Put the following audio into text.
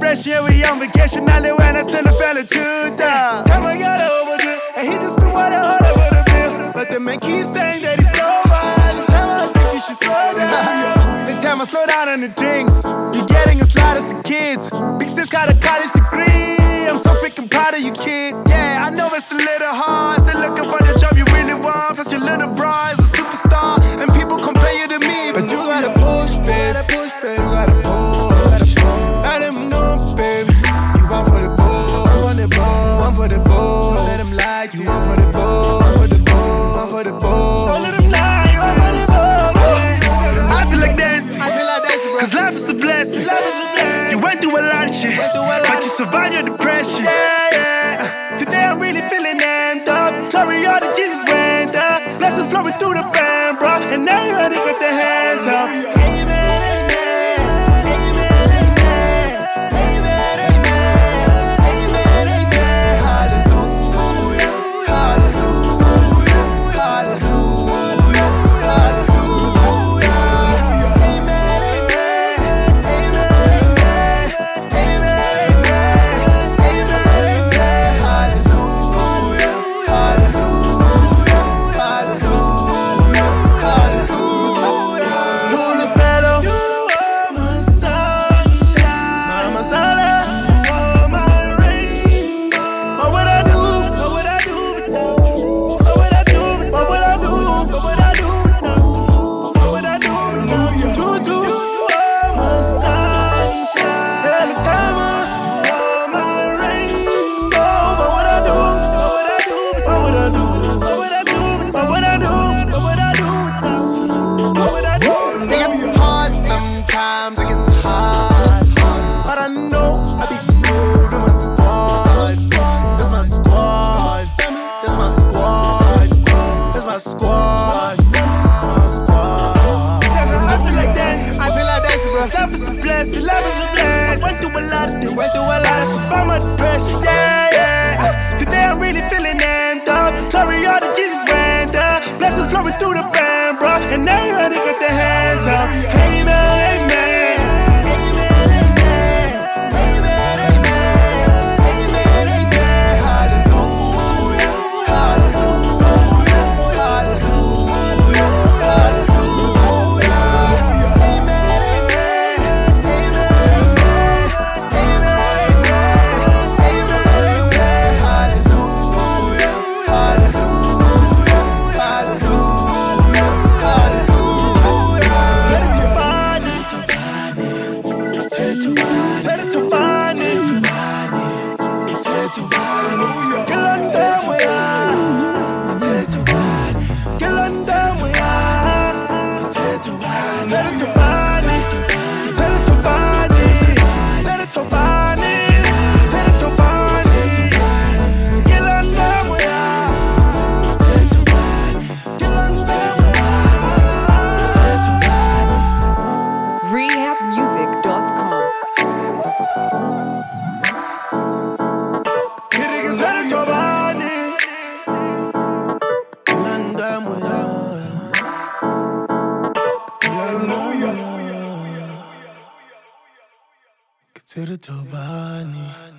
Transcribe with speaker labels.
Speaker 1: fresh, yeah, we on vacation. Now they when I tell the fella to die. Time I got overdue, and he just been waiting all over the bill. But the man keeps saying that he's sober. The time I think you should slow down. The time I slow down on the drinks. You're getting as loud as the kids. Big sis got a college degree. I'm so freaking proud of you, kid. Yeah, I know it's a little hard. Still looking for the job you really want. Plus your little bro is a superstar, and people compare you to me. But you gotta push, baby. You gotta push. Let them know, baby. You want for the ball. One for the ball. Don't let them lie. You want for the ball. One for the ball. Don't let them lie. You want for the ball. I feel like dancing. Cause life is a blessing. You went through a lot of shit, but you survived your depression. Yeah. Today I'm really feeling amped up. Glory all the Jesus went up. Blessing flowing through the fan, bro. And everybody got their hands up. To the Tobani.